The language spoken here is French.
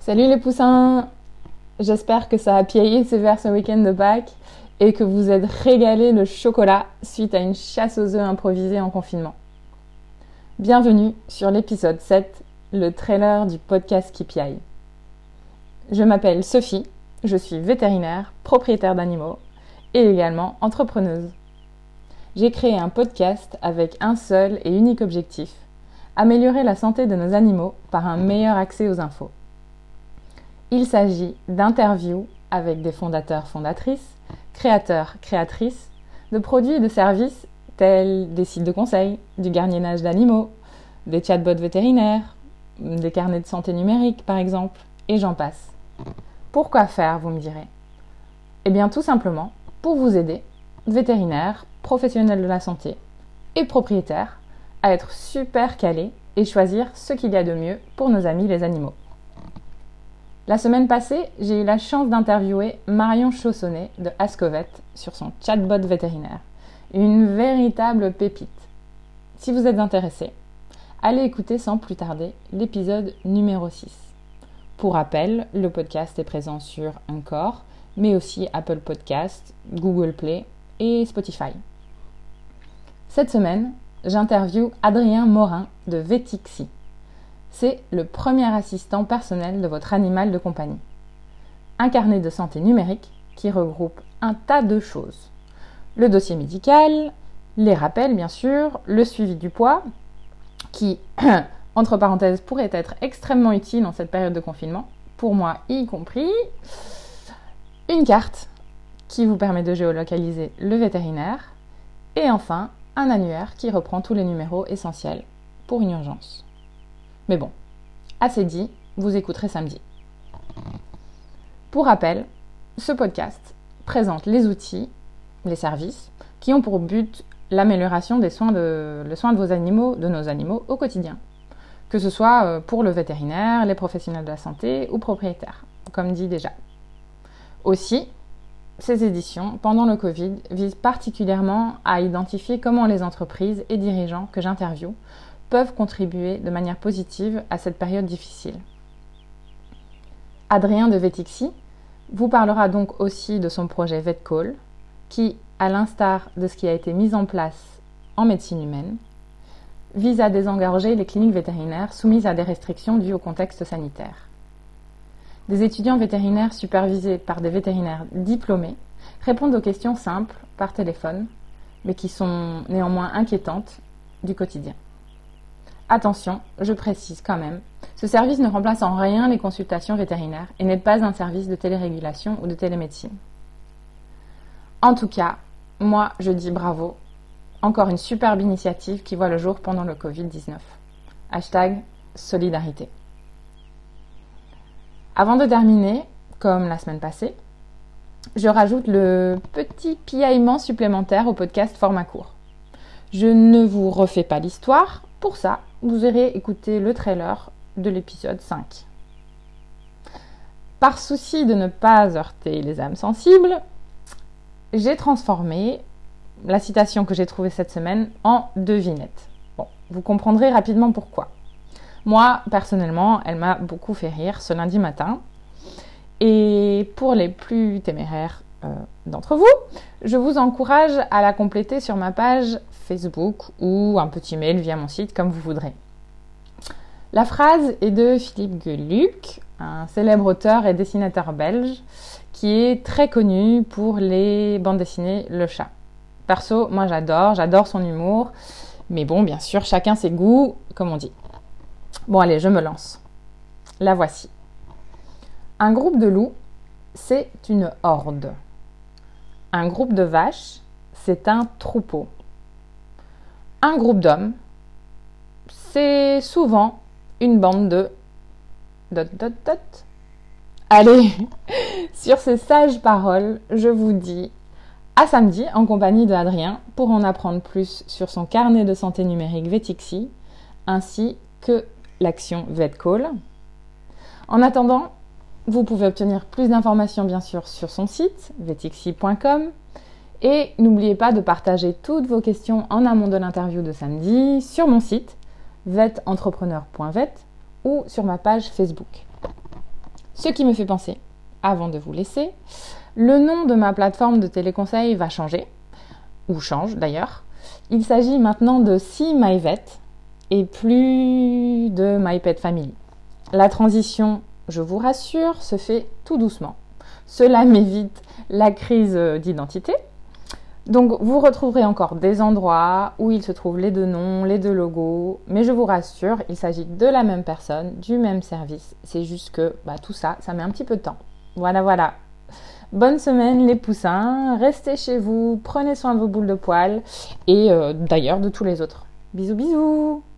Salut les poussins! J'espère que ça a piaillé sévère ce week-end de Pâques et que vous êtes régalés de chocolat suite à une chasse aux œufs improvisée en confinement. Bienvenue sur l'épisode 7, le trailer du podcast qui piaille. Je m'appelle Sophie, je suis vétérinaire, propriétaire d'animaux et également entrepreneuse. J'ai créé un podcast avec un seul et unique objectif, améliorer la santé de nos animaux par un meilleur accès aux infos. Il s'agit d'interviews avec des fondateurs-fondatrices, créateurs-créatrices, de produits et de services tels des sites de conseil, du gardiennage d'animaux, des chatbots vétérinaires, des carnets de santé numérique par exemple, et j'en passe. Pourquoi faire, vous me direz? Eh bien tout simplement pour vous aider, vétérinaires, professionnels de la santé et propriétaires, à être super calés et choisir ce qu'il y a de mieux pour nos amis les animaux. La semaine passée, j'ai eu la chance d'interviewer Marion Chaussonnet de Ascovet sur son chatbot vétérinaire. Une véritable pépite. Si vous êtes intéressé, allez écouter sans plus tarder l'épisode numéro 6. Pour rappel, le podcast est présent sur Anchor, mais aussi Apple Podcasts, Google Play et Spotify. Cette semaine, j'interviewe Adrien Morin de Vetixi. C'est le premier assistant personnel de votre animal de compagnie. Un carnet de santé numérique qui regroupe un tas de choses. Le dossier médical, les rappels bien sûr, le suivi du poids, qui, entre parenthèses, pourrait être extrêmement utile en cette période de confinement, pour moi y compris, une carte qui vous permet de géolocaliser le vétérinaire, et enfin un annuaire qui reprend tous les numéros essentiels pour une urgence. Mais bon, assez dit, vous écouterez samedi. Pour rappel, ce podcast présente les outils, les services, qui ont pour but l'amélioration le soin de vos animaux, de nos animaux au quotidien. Que ce soit pour le vétérinaire, les professionnels de la santé ou propriétaires, comme dit déjà. Aussi, ces éditions, pendant le Covid, visent particulièrement à identifier comment les entreprises et dirigeants que j'interviewe peuvent contribuer de manière positive à cette période difficile. Adrien de Vetixi vous parlera donc aussi de son projet VetCall, qui, à l'instar de ce qui a été mis en place en médecine humaine, vise à désengorger les cliniques vétérinaires soumises à des restrictions dues au contexte sanitaire. Des étudiants vétérinaires supervisés par des vétérinaires diplômés répondent aux questions simples par téléphone, mais qui sont néanmoins inquiétantes du quotidien. Attention, je précise quand même, ce service ne remplace en rien les consultations vétérinaires et n'est pas un service de télérégulation ou de télémédecine. En tout cas, moi je dis bravo, encore une superbe initiative qui voit le jour pendant le Covid-19. #solidarité. Avant de terminer, comme la semaine passée, je rajoute le petit piaillement supplémentaire au podcast format court. Je ne vous refais pas l'histoire, pour ça, vous irez écouter le trailer de l'épisode 5. Par souci de ne pas heurter les âmes sensibles, j'ai transformé la citation que j'ai trouvée cette semaine en devinette. Bon, vous comprendrez rapidement pourquoi. Moi, personnellement, elle m'a beaucoup fait rire ce lundi matin. Et pour les plus téméraires d'entre vous, je vous encourage à la compléter sur ma page Facebook ou un petit mail via mon site, comme vous voudrez. La phrase est de Philippe Geluck, un célèbre auteur et dessinateur belge qui est très connu pour les bandes dessinées Le Chat. Perso, moi j'adore son humour, mais bon, bien sûr, chacun ses goûts, comme on dit. Bon allez, je me lance. La voici. Un groupe de loups, c'est une horde. Un groupe de vaches, c'est un troupeau. Un groupe d'hommes, c'est souvent une bande de... Allez, sur ces sages paroles, je vous dis à samedi en compagnie de Adrien pour en apprendre plus sur son carnet de santé numérique Vetixi, ainsi que l'action VetCall. En attendant, vous pouvez obtenir plus d'informations bien sûr sur son site, vetixi.com, et n'oubliez pas de partager toutes vos questions en amont de l'interview de samedi sur mon site, vetentrepreneur.vet, ou sur ma page Facebook. Ce qui me fait penser, avant de vous laisser, le nom de ma plateforme de téléconseil va changer, ou change d'ailleurs. Il s'agit maintenant de See My Vet et plus de My Pet Family. La transition, je vous rassure, se fait tout doucement. Cela m'évite la crise d'identité. Donc vous retrouverez encore des endroits où il se trouve les deux noms, les deux logos, mais je vous rassure, il s'agit de la même personne, du même service. C'est juste que tout ça met un petit peu de temps. Voilà. Bonne semaine les poussins, restez chez vous, prenez soin de vos boules de poils et d'ailleurs de tous les autres. Bisous bisous.